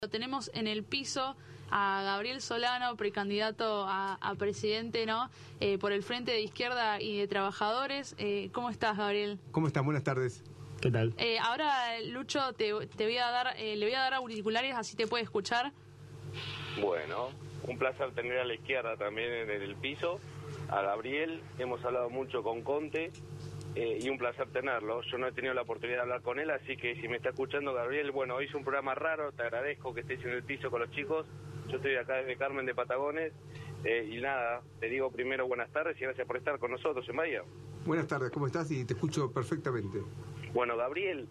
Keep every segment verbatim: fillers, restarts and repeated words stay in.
Lo tenemos en el piso a Gabriel Solano, precandidato a, a presidente, ¿no? Eh, por el Frente de Izquierda y de Trabajadores. Eh, ¿Cómo estás, Gabriel? ¿Cómo están? Buenas tardes. ¿Qué tal? Eh, ahora, Lucho, te, te voy a dar, eh, le voy a dar auriculares, así te puede escuchar. Bueno, un placer tener a la izquierda también en el piso, a Gabriel. Hemos hablado mucho con Conte. Eh, y un placer tenerlo. Yo no he tenido la oportunidad de hablar con él, así que si me está escuchando Gabriel, bueno, hoy es un programa raro, te agradezco que estés en el piso con los chicos. Yo estoy acá desde Carmen de Patagones, eh, y nada, te digo primero buenas tardes y gracias por estar con nosotros en Bahía. Buenas tardes, ¿cómo estás? Y te escucho perfectamente. Bueno, Gabriel,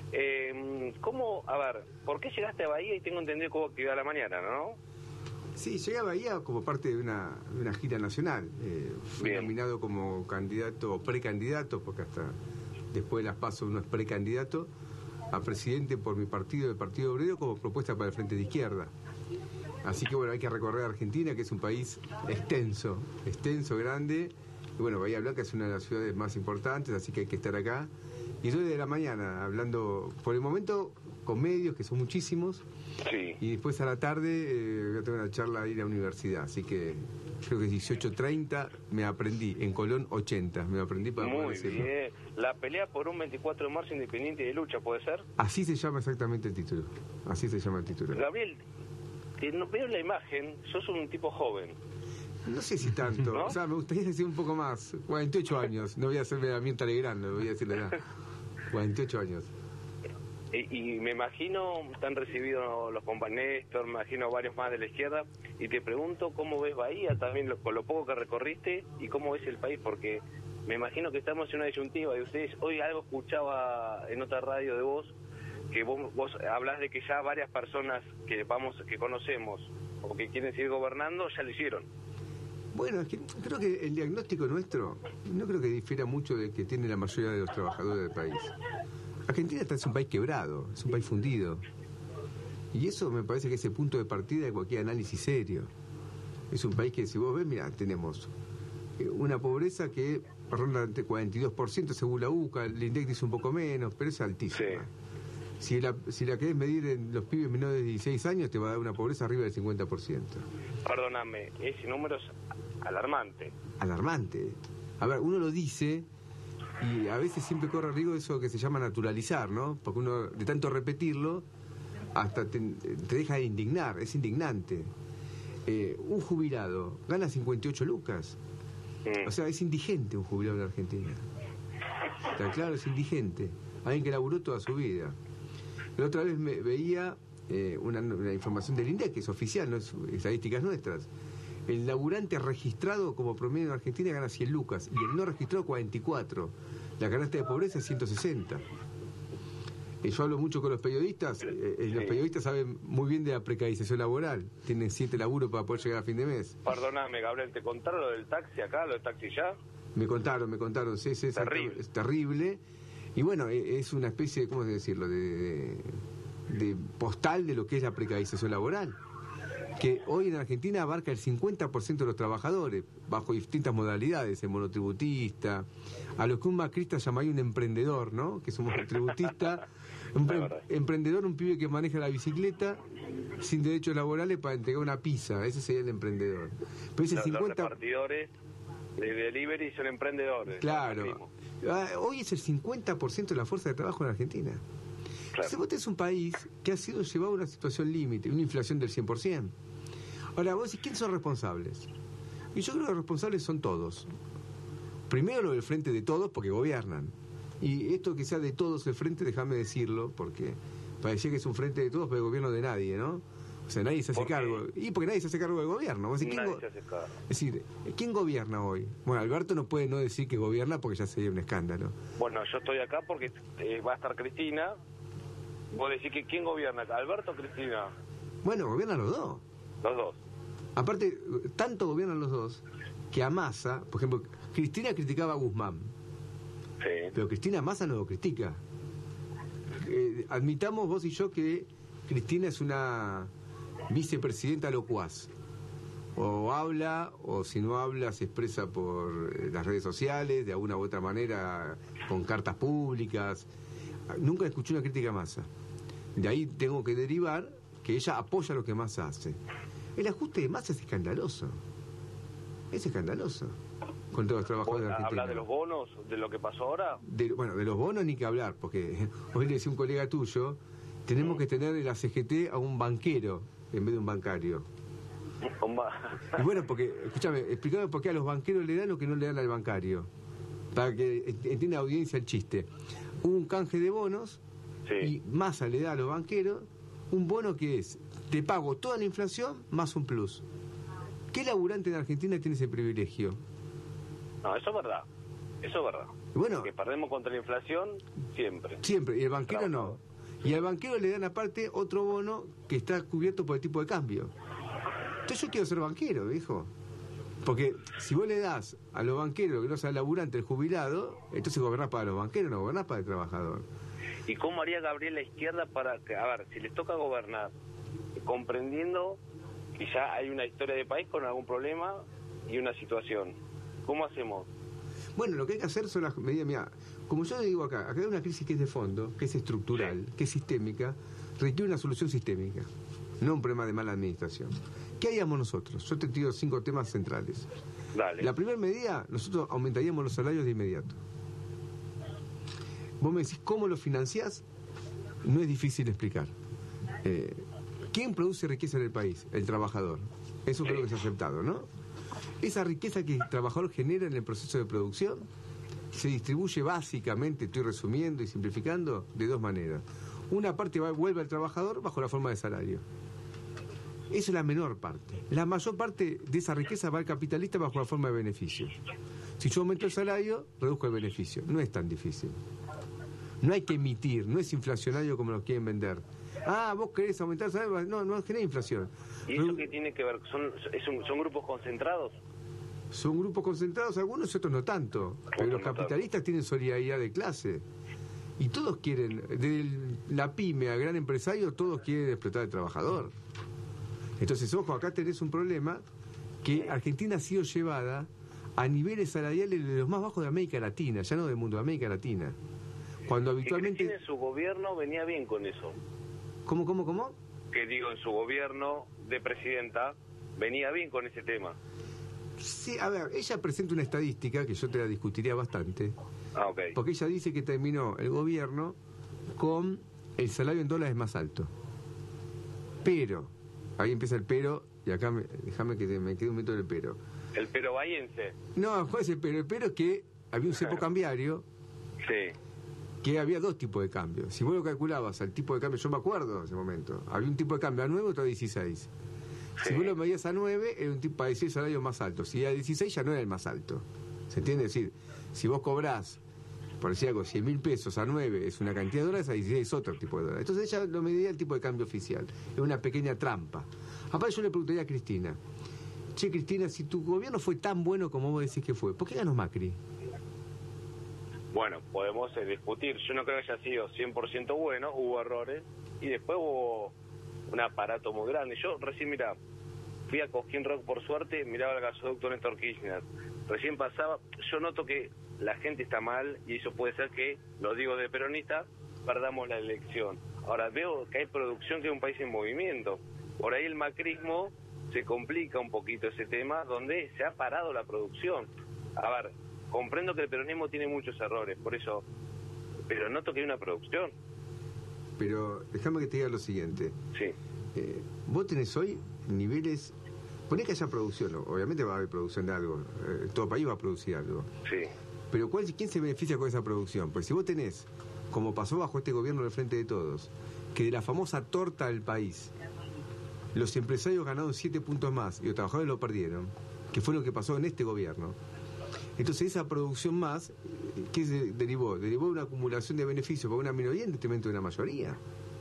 eh, ¿cómo, a ver, por qué llegaste a Bahía? Y tengo entendido que hubo actividad a la mañana, ¿no? Sí, llegué a Bahía como parte de una, de una gira nacional. Eh, fui Bien. nominado como candidato o precandidato, porque hasta después de las PASO uno es precandidato, a presidente por mi partido, el Partido Obrero, como propuesta para el Frente de Izquierda. Así que bueno, hay que recorrer Argentina, que es un país extenso, extenso, grande. Y bueno, Bahía Blanca es una de las ciudades más importantes, así que hay que estar acá. Y yo desde la mañana, hablando por el momento con medios, que son muchísimos. Sí. Y después a la tarde eh, voy a tener una charla ahí en la universidad, así que creo que dieciocho treinta me aprendí, en Colón ochenta, me aprendí para poder Muy decirlo. bien. La pelea por un veinticuatro de marzo independiente de lucha, ¿puede ser? Así se llama exactamente el título, así se llama el título. Gabriel, te, no, veo la imagen, sos un tipo joven. No sé si tanto, ¿No? o sea, me gustaría decir un poco más, cuarenta y ocho años, no voy a hacerme la mienta alegrando, voy a decir la edad, cuarenta y ocho años. Y, y me imagino, te han recibido los compañeros, me imagino varios más de la izquierda, y te pregunto cómo ves Bahía, también lo, con lo poco que recorriste, y cómo ves el país, porque me imagino que estamos en una disyuntiva de ustedes. Hoy algo escuchaba en otra radio de vos, que vos, vos hablás de que ya varias personas que vamos que conocemos o que quieren seguir gobernando, ya lo hicieron. Bueno, es que creo que el diagnóstico nuestro no creo que difiera mucho del que tiene la mayoría de los trabajadores del país. Argentina está, es un país quebrado, es un país fundido. Y eso me parece que es el punto de partida de cualquier análisis serio. Es un país que, si vos ves, mirá, tenemos una pobreza que ronda entre cuarenta y dos por ciento según la U C A, el INDEC dice un poco menos, pero es altísima. Sí. Si la, si la querés medir en los pibes menores de dieciséis años, te va a dar una pobreza arriba del cincuenta por ciento. Perdóname, ese número es alarmante. Alarmante. A ver, uno lo dice y a veces siempre corre riesgo eso que se llama naturalizar, ¿no? Porque uno, de tanto repetirlo, hasta te, te deja de indignar, es indignante. Eh, un jubilado gana cincuenta y ocho lucas. Mm. O sea, es indigente un jubilado en Argentina. Está claro, es indigente. Alguien que laburó toda su vida. La otra vez me veía eh, una, una información del INDEC, que es oficial, no es estadísticas nuestras. El laburante registrado como promedio en Argentina gana cien lucas y el no registrado cuarenta y cuatro. La canasta de pobreza es ciento sesenta. Eh, yo hablo mucho con los periodistas. Eh, eh, los periodistas saben muy bien de la precarización laboral. Tienen siete laburos para poder llegar a fin de mes. Perdóname, Gabriel, ¿te contaron lo del taxi acá, lo del taxi ya? Me contaron, me contaron. Sí, sí, Terrible. Es terrible. Y bueno, eh, es una especie de, ¿cómo decirlo?, de, de, de postal de lo que es la precarización laboral, que hoy en Argentina abarca el cincuenta por ciento de los trabajadores, bajo distintas modalidades, el monotributista, a lo que un macrista llamaría un emprendedor, ¿no? Que somos un tributista, un pre- emprendedor, un pibe que maneja la bicicleta sin derechos laborales para entregar una pizza, ese sería el emprendedor. Pero ese Los, cincuenta... los repartidores de delivery son emprendedores. Claro. Hoy es el cincuenta por ciento de la fuerza de trabajo en Argentina. Claro. Entonces, vos tenés un país que ha sido llevado a una situación límite, una inflación del cien por ciento. Ahora, vos decís, ¿quiénes son responsables? Y yo creo que los responsables son todos. Primero lo del frente de todos, porque gobiernan. Y esto que sea de todos el frente, déjame decirlo, porque parecía que es un frente de todos, pero el gobierno de nadie, ¿no? O sea, nadie se hace cargo. Y porque nadie se hace cargo del gobierno. Vos decís, ¿quién Nadie go- se hace cargo. Es decir, ¿quién gobierna hoy? Bueno, Alberto no puede no decir que gobierna porque ya sería un escándalo. Bueno, yo estoy acá porque eh, va a estar Cristina. Vos decís que ¿quién gobierna acá? ¿Alberto o Cristina? Bueno, gobiernan los dos. Los dos. Aparte, tanto gobiernan los dos que a Massa, por ejemplo, Cristina criticaba a Guzmán, Sí. pero Cristina a Massa no lo critica. Eh, admitamos vos y yo que Cristina es una vicepresidenta locuaz. O habla, o si no habla, se expresa por eh, las redes sociales, de alguna u otra manera, con cartas públicas. Nunca escuché una crítica a Massa. De ahí tengo que derivar que ella apoya lo que Massa hace. El ajuste de Massa es escandaloso. Es escandaloso contra los trabajadores argentinos. ¿Habla de los bonos, de lo que pasó ahora? De, bueno, de los bonos ni que hablar, porque hoy le decía un colega tuyo, tenemos que tener en la C G T a un banquero en vez de un bancario. Y bueno, porque, escúchame, explícame por qué a los banqueros le dan lo que no le dan al bancario. Para que entienda la audiencia el chiste. Hubo un canje de bonos, sí, y Massa le da a los banqueros un bono que es, te pago toda la inflación más un plus. ¿Qué laburante en Argentina tiene ese privilegio? No, eso es verdad. Eso es verdad. Bueno, que perdemos contra la inflación siempre. Siempre, y el banquero no. Y al banquero le dan aparte otro bono que está cubierto por el tipo de cambio. Entonces yo quiero ser banquero, viejo. Porque si vos le das a los banqueros que no sea el laburante, el jubilado, entonces gobernás para los banqueros, no gobernás para el trabajador. ¿Y cómo haría Gabriel la izquierda para que, a ver, si les toca gobernar, comprendiendo que ya hay una historia de país con algún problema y una situación? ¿Cómo hacemos? Bueno, lo que hay que hacer son las medidas. Mira, como yo le digo acá, acá hay una crisis que es de fondo, que es estructural, que es sistémica, requiere una solución sistémica, no un problema de mala administración. ¿Qué haríamos nosotros? Yo te tiro cinco temas centrales. Dale. La primera medida, nosotros aumentaríamos los salarios de inmediato. Vos me decís, ¿cómo lo financiás? No es difícil explicar. Eh, ¿Quién produce riqueza en el país? El trabajador. Eso creo que es aceptado, ¿no? Esa riqueza que el trabajador genera en el proceso de producción se distribuye básicamente, estoy resumiendo y simplificando, de dos maneras. Una parte va, vuelve al trabajador bajo la forma de salario. Eso es la menor parte. La mayor parte de esa riqueza va al capitalista bajo la forma de beneficio. Si yo aumento el salario, reduzco el beneficio. No es tan difícil. No hay que emitir, no es inflacionario como lo quieren vender. Ah, vos querés aumentar el salario, no, no genera inflación. ¿Y eso qué tiene que ver? ¿Son, son, son grupos concentrados? Son grupos concentrados, algunos y otros no tanto. Pero los capitalistas tienen solidaridad de clase. Y todos quieren, de la pyme al gran empresario, todos quieren explotar al trabajador. Entonces, ojo, acá tenés un problema que Argentina ha sido llevada a niveles salariales de los más bajos de América Latina, ya no del mundo, de América Latina. Cuando habitualmente... Que Cristina en su gobierno venía bien con eso. ¿Cómo, cómo, cómo? Que digo, en su gobierno de presidenta venía bien con ese tema. Sí, a ver, ella presenta una estadística que yo te la discutiría bastante. Ah, ok. Porque ella dice que terminó el gobierno con el salario en dólares más alto. Pero, ahí empieza el pero, y acá me, déjame que te, me quede un minuto del pero. El pero bahiense. No, ¿cuál es el pero? El pero es que había un cepo cambiario. Sí. Que había dos tipos de cambio. Si vos lo calculabas al tipo de cambio, yo me acuerdo en ese momento, había un tipo de cambio a nueve, otro a dieciséis. Sí. Si vos lo medías a nueve, era un tipo para decir salario más alto. Si a dieciséis ya no era el más alto. ¿Se entiende? Es decir, si vos cobrás, por decir algo, cien mil pesos a nueve es una cantidad de dólares, a dieciséis es otro tipo de dólares. Entonces ella lo medía el tipo de cambio oficial. Es una pequeña trampa. Aparte yo le preguntaría a Cristina, che, Cristina, si tu gobierno fue tan bueno como vos decís que fue, ¿por qué ganó Macri? Bueno, podemos eh, discutir. Yo no creo que haya sido cien por ciento bueno, hubo errores y después hubo un aparato muy grande. Yo recién, mira, fui a Cosquín Rock por suerte, miraba el gasoducto Néstor Kirchner. Recién pasaba, yo noto que la gente está mal y eso puede ser que, lo digo de peronista, perdamos la elección. Ahora veo que hay producción, que es un país en movimiento. Por ahí el macrismo se complica un poquito ese tema, donde se ha parado la producción. A ver, comprendo que el peronismo tiene muchos errores, por eso, pero noto que hay una producción. Pero déjame que te diga lo siguiente. Sí. Eh, vos tenés hoy niveles... Poné que haya producción, obviamente va a haber producción de algo, eh, todo país va a producir algo. Sí. Pero ¿cuál, ¿quién se beneficia con esa producción? Pues si vos tenés, como pasó bajo este gobierno del Frente de Todos, que de la famosa torta del país, los empresarios ganaron siete puntos más y los trabajadores lo perdieron, que fue lo que pasó en este gobierno. Entonces esa producción más, ¿qué se derivó? Derivó de una acumulación de beneficios para una minoría en detrimento de una mayoría.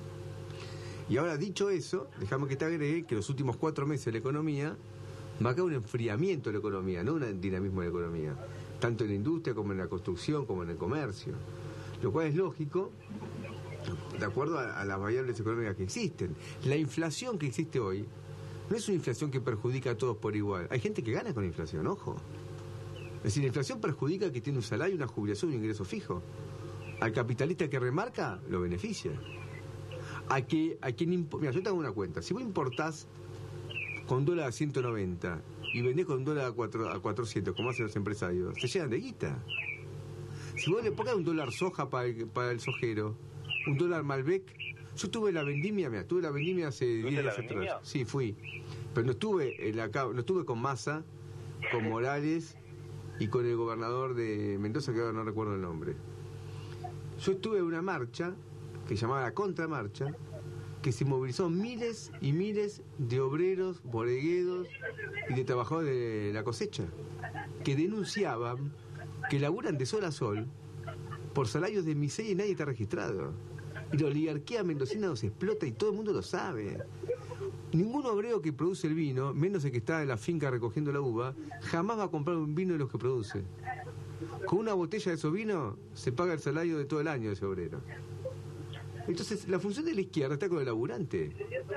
Y ahora, dicho eso, dejame que te agregue que los últimos cuatro meses de la economía marca un enfriamiento de la economía, no un dinamismo de la economía, tanto en la industria como en la construcción, como en el comercio. Lo cual es lógico, de acuerdo a, a las variables económicas que existen. La inflación que existe hoy no es una inflación que perjudica a todos por igual. Hay gente que gana con la inflación, ojo. Es decir, la inflación perjudica a que tiene un salario, una jubilación, un ingreso fijo. Al capitalista que remarca, lo beneficia. A que, a quien impo- Mira, yo te hago una cuenta. Si vos importás con dólar a ciento noventa y vendés con dólar a, cuatro, a cuatrocientos, como hacen los empresarios, se llenan de guita. Si vos le pongas un dólar soja para el, para el sojero, un dólar Malbec. Yo tuve la vendimia, mira, tuve la vendimia hace diez días atrás. Sí, fui. Pero no estuve en la, no estuve con Massa, con Morales y con el gobernador de Mendoza, que ahora no recuerdo el nombre. Yo estuve en una marcha que se llamaba la Contramarcha, que se movilizó miles y miles de obreros, bodegueros y de trabajadores de la cosecha, que denunciaban que laburan de sol a sol por salarios de miseria y nadie está registrado. Y la oligarquía mendocina nos explota y todo el mundo lo sabe. Ningún obrero que produce el vino, menos el que está en la finca recogiendo la uva, jamás va a comprar un vino de los que produce. Con una botella de esos vinos se paga el salario de todo el año de ese obrero. Entonces, la función de la izquierda está con el laburante.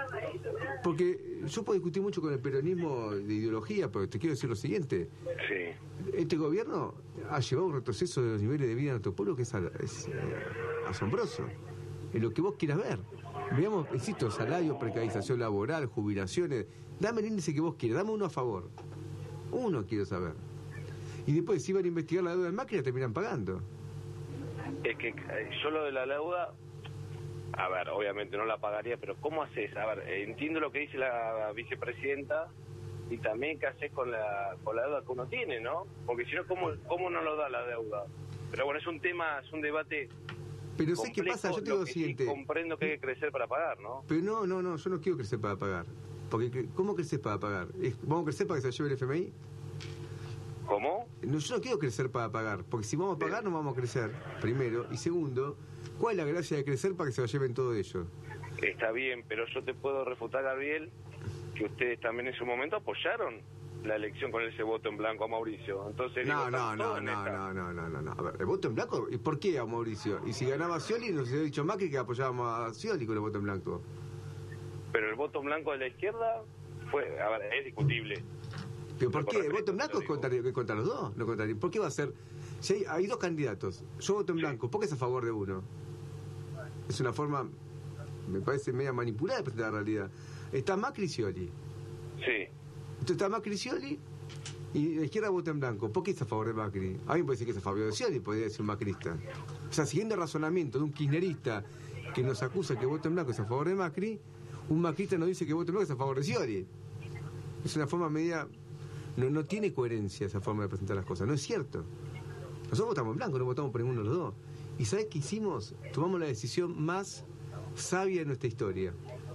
Porque yo puedo discutir mucho con el peronismo de ideología, pero te quiero decir lo siguiente. Sí. Este gobierno ha llevado un retroceso de los niveles de vida en nuestro pueblo que es, es eh, asombroso. En lo que vos quieras ver. Veamos, insisto, salario, precarización laboral, jubilaciones. Dame el índice que vos quieras, dame uno a favor. Uno quiero saber. Y después, si van a investigar la deuda del Macri, la terminan pagando. Es que eh, yo lo de la deuda, a ver, obviamente no la pagaría, pero ¿cómo haces? A ver, eh, entiendo lo que dice la vicepresidenta y también qué haces con la, con la deuda que uno tiene, ¿no? Porque si no, ¿cómo, cómo no lo da la deuda? Pero bueno, es un tema, es un debate. Pero sé qué pasa, yo te digo lo siguiente. Sí, comprendo que hay que crecer para pagar, ¿no? Pero no, no, no, yo no quiero crecer para pagar. Porque, ¿cómo crecer para pagar? ¿Vamos a crecer para que se lleve el F M I? ¿Cómo? No, yo no quiero crecer para pagar, porque si vamos a pagar no vamos a crecer, primero. Y segundo, ¿cuál es la gracia de crecer para que se lo lleven todo ello? Está bien, pero yo te puedo refutar, Gabriel, que ustedes también en su momento apoyaron la elección con ese voto en blanco a Mauricio. Entonces, no, digo, no, no, no, no, no, no, no, no. A ver, ¿el voto en blanco? ¿Y por qué a Mauricio? Y si ganaba Scioli, nos hubiera dicho Macri que apoyábamos a Scioli con el voto en blanco. Pero el voto en blanco de la izquierda fue, a ver, es discutible. ¿Pero por qué? ¿El voto en blanco es contra, contra los dos? No contra, ¿por qué va a ser? Si hay, hay dos candidatos, yo voto en blanco, ¿por qué es a favor de uno? Es una forma, me parece, media manipulada de presentar la realidad. Está Macri y Scioli. Sí. Entonces está Macri y Scioli y la izquierda vota en blanco. ¿Por qué es a favor de Macri? A mí me puede decir que es a favor de Scioli, podría decir un macrista. O sea, siguiendo el razonamiento de un kirchnerista que nos acusa que voto en blanco es a favor de Macri, un macrista nos dice que voto en blanco es a favor de Scioli. Es una forma media... No, no tiene coherencia esa forma de presentar las cosas, no es cierto. Nosotros votamos en blanco, no votamos por ninguno de los dos. ¿Y sabés qué hicimos? Tomamos la decisión más sabia de nuestra historia.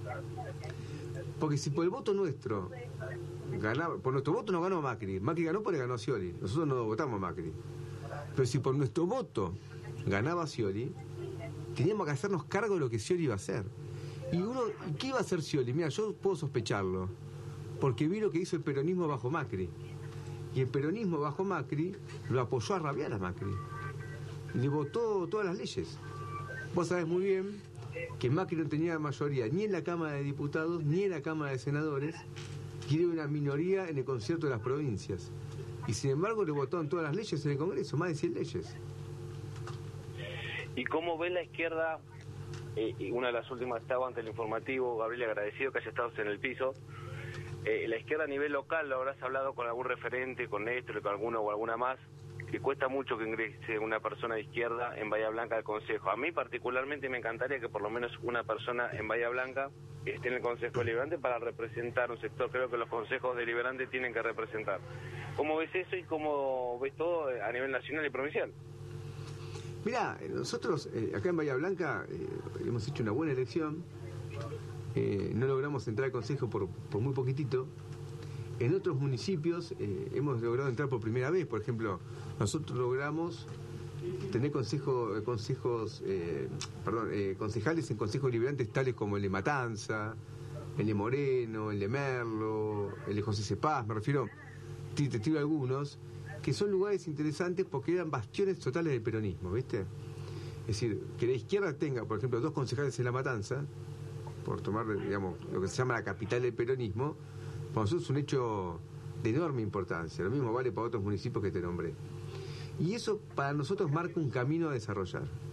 Porque si por el voto nuestro ganaba, por nuestro voto no ganó Macri, Macri ganó porque ganó Scioli, nosotros no votamos a Macri. Pero si por nuestro voto ganaba Scioli, teníamos que hacernos cargo de lo que Scioli iba a hacer. Y uno, ¿qué iba a hacer Scioli? Mira, yo puedo sospecharlo, porque vi lo que hizo el peronismo bajo Macri. Y el peronismo bajo Macri lo apoyó a rabiar a Macri. Le votó todas las leyes. Vos sabés muy bien que Macri no tenía mayoría ni en la Cámara de Diputados ni en la Cámara de Senadores, y era una minoría en el concierto de las provincias. Y sin embargo le votaron todas las leyes en el Congreso, más de cien leyes. ¿Y cómo ve la izquierda? Eh, y una de las últimas estaba ante el informativo, Gabriel, agradecido que haya estado en el piso. Eh, la izquierda a nivel local, ¿lo habrás hablado con algún referente, con Néstor, con alguno o alguna más? Que cuesta mucho que ingrese una persona de izquierda en Bahía Blanca al Consejo. A mí particularmente me encantaría que por lo menos una persona en Bahía Blanca esté en el Consejo Deliberante para representar un sector. Creo que los consejos deliberantes tienen que representar. ¿Cómo ves eso y cómo ves todo a nivel nacional y provincial? Mirá, nosotros eh, acá en Bahía Blanca eh, hemos hecho una buena elección. Eh, no logramos entrar al Consejo por, por muy poquitito. En otros municipios eh, hemos logrado entrar por primera vez. Por ejemplo, nosotros logramos tener consejo, consejos, eh, perdón, eh, concejales en consejos deliberantes tales como el de Matanza, el de Moreno, el de Merlo, el de José Cepaz, me refiero, te, te tiro algunos, que son lugares interesantes porque eran bastiones totales del peronismo, ¿viste? Es decir, que la izquierda tenga, por ejemplo, dos concejales en La Matanza, por tomar, digamos, lo que se llama la capital del peronismo, para nosotros es un hecho de enorme importancia. Lo mismo vale para otros municipios que te nombré. Y eso para nosotros marca un camino a desarrollar.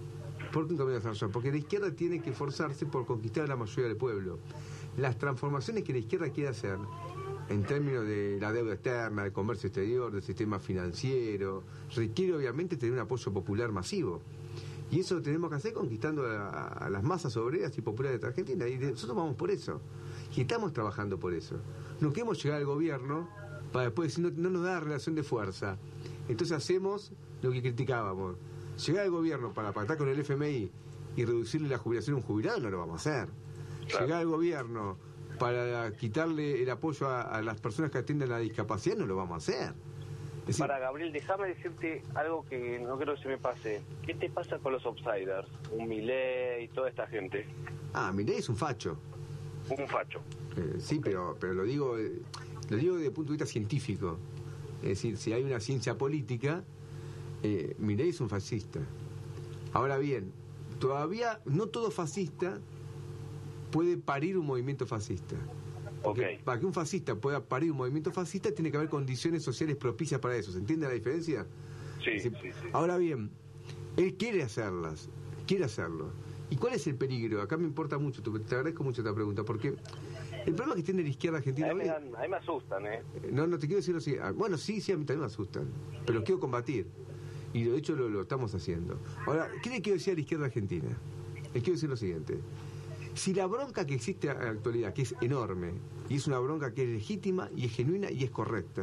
¿Por qué un camino de desarrollo? Porque la izquierda tiene que esforzarse por conquistar a la mayoría del pueblo. Las transformaciones que la izquierda quiere hacer, en términos de la deuda externa, del comercio exterior, del sistema financiero, requiere obviamente tener un apoyo popular masivo. Y eso lo tenemos que hacer conquistando a, a las masas obreras y populares de Argentina. Y nosotros vamos por eso. Y estamos trabajando por eso. No queremos llegar al gobierno para después decir, no, no nos da relación de fuerza. Entonces hacemos lo que criticábamos. Llegar al gobierno para pactar con el F M I y reducirle la jubilación a un jubilado, no lo vamos a hacer. Claro. Llegar al gobierno para quitarle el apoyo a, a las personas que atienden la discapacidad, no lo vamos a hacer. Es decir, para Gabriel, déjame decirte algo que no creo que se me pase. ¿Qué te pasa con los outsiders? Un Milei y toda esta gente. Ah, Milei es un facho. Un facho. Eh, sí, okay. pero pero lo digo eh, lo digo desde el punto de vista científico. Es decir, si hay una ciencia política, eh, Milei es un fascista. Ahora bien, todavía no todo fascista puede parir un movimiento fascista. Porque okay. para que un fascista pueda parir un movimiento fascista tiene que haber condiciones sociales propicias para eso. ¿Se entiende la diferencia? Sí, decir, sí, sí. Ahora bien, él quiere hacerlas, quiere hacerlo. ¿Y cuál es el peligro? Acá me importa mucho, te agradezco mucho esta pregunta, porque el problema que tiene la izquierda argentina... A mí me, a mí me asustan, ¿eh? No, no te quiero decir así. Bueno, sí, sí, a mí también me asustan, pero quiero combatir. Y de hecho lo, lo estamos haciendo. Ahora, ¿qué le quiero decir a la izquierda argentina? Le quiero decir lo siguiente. Si la bronca que existe en la actualidad, que es enorme, y es una bronca que es legítima y es genuina y es correcta,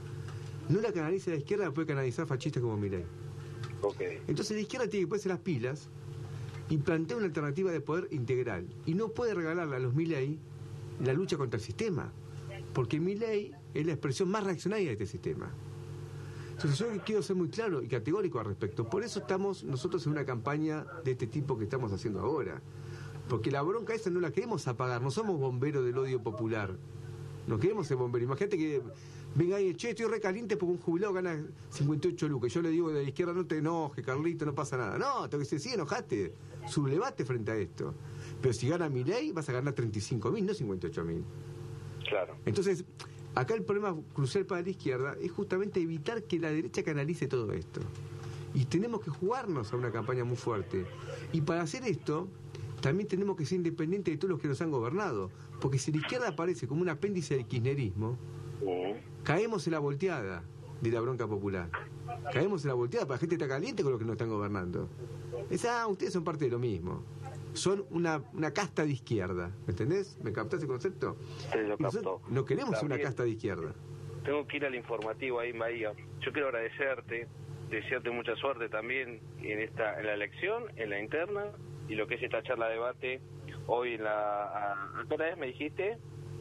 no la canaliza la izquierda, la puede canalizar fascistas como Milei. Okay. Entonces la izquierda tiene que ponerse las pilas y plantea una alternativa de poder integral. Y no puede regalarle a los Milei la lucha contra el sistema, porque Milei es la expresión más reaccionaria de este sistema. Entonces yo quiero ser muy claro y categórico al respecto. Por eso estamos nosotros en una campaña de este tipo que estamos haciendo ahora. Porque la bronca esa no la queremos apagar, no somos bomberos del odio popular. No queremos ser bomberos. Imagínate que venga ahí, che, estoy recaliente porque un jubilado gana cincuenta y ocho lucas. Yo le digo de la izquierda, no te enojes, Carlito, no pasa nada. No, tengo que decir, sí, enojaste, sublevate frente a esto. Pero si gana Milei, vas a ganar treinta y cinco mil, no cincuenta y ocho mil. Claro. Entonces, acá el problema crucial para la izquierda es justamente evitar que la derecha canalice todo esto. Y tenemos que jugarnos a una campaña muy fuerte. Y para hacer esto, también tenemos que ser independientes de todos los que nos han gobernado. Porque si la izquierda aparece como un apéndice del kirchnerismo, caemos en la volteada de la bronca popular. Caemos en la volteada, porque la gente está caliente con los que nos están gobernando. Es, ah, ustedes son parte de lo mismo. Son una, una casta de izquierda. ¿Me entendés? ¿Me captás el concepto? Sí, lo captó. No queremos También una casta de izquierda. Tengo que ir al informativo ahí en Bahía. Yo quiero agradecerte, desearte mucha suerte también en esta en la elección, en la interna, y lo que es esta charla de debate hoy en la... ¿A, ¿a qué hora es, me dijiste?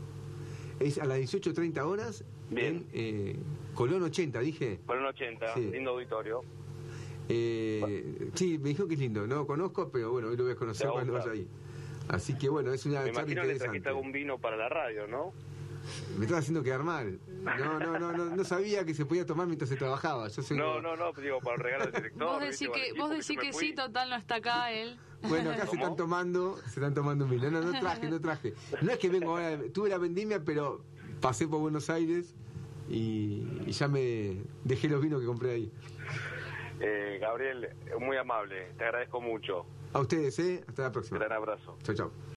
Es a las dieciocho treinta horas. Bien. En eh, Colón ochenta, dije. Colón ochenta, sí. Lindo auditorio. Eh, sí, me dijo que es lindo, no lo conozco, pero bueno, hoy lo voy a conocer cuando vaya ahí. Así que bueno, es una me charla imagino interesante. que trajiste algún vino para la radio, ¿no? Me estás haciendo quedar mal. No, no, no, no, no sabía que se podía tomar mientras se trabajaba. Yo soy no, no, no, digo, para el regalo del director. Vos decís que, vos decís que sí, total, no está acá él. Bueno, acá ¿Cómo? se están tomando, se están tomando un vino. No, no, no traje, no traje. No es que vengo ahora, tuve la vendimia, pero pasé por Buenos Aires y, y ya me dejé los vinos que compré ahí. Eh, Gabriel, muy amable, te agradezco mucho. A ustedes, ¿eh? Hasta la próxima. Gran abrazo. Chao, chao.